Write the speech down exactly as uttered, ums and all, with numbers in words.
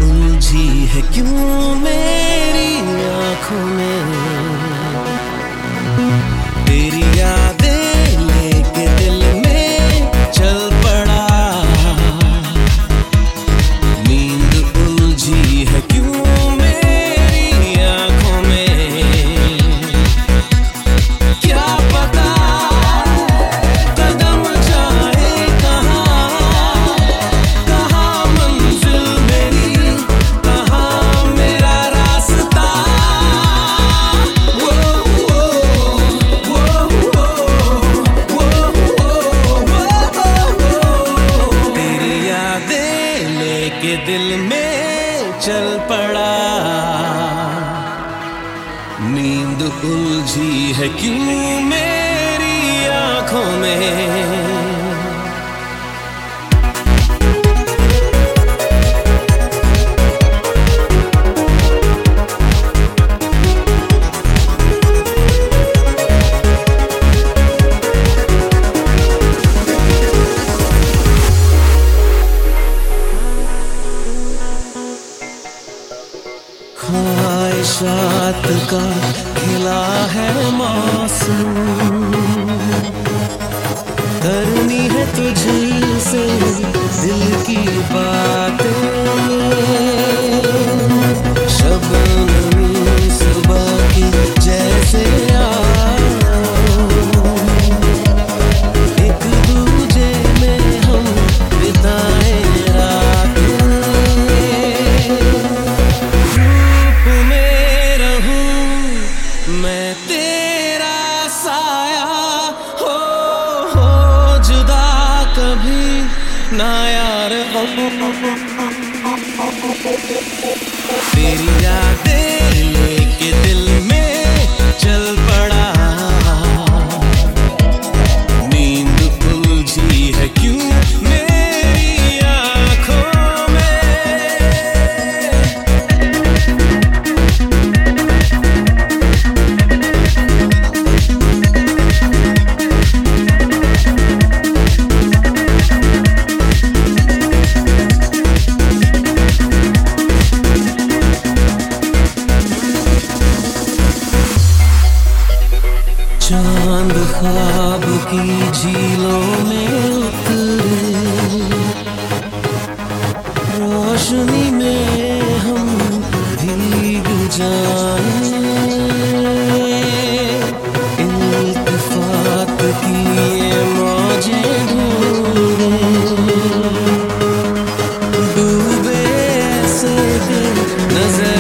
उलझी है क्यों मेरी आंखों में, तेरी यादें लेके दिल में चल पड़ा। नींद उलझी है क्यों मेरी आंखों में, क्या पता कदम जाए कहाँ, कहाँ मंजिल मेरी, कहाँ मेरा रास्ता। वो वो वो वो वो वो तेरी यादें लेके दिल में चल पड़ा। नींद उलझी है क्यों मेरी आंखों में। ख्वाहिशात का खिला है मौसम, करनी है तुझसे दिल की बातें। शबनम सुबह की जैसे आओ, एक दूजे में हम बिताए रातें। रूप में रहूं मैं तेरा साया, हो हो जुदा कभी ना यार। तेरी यादें लेके दिल में चल पड़ा। नींद उलझी है क्यों मेरी आंखों में। चांद ख्वाब की झीलों में उतरे, रोशनी में हम भीग जाएं। इल्तिफात की ये मौजें ढूंढे, डूबे ऐसे दिन नजर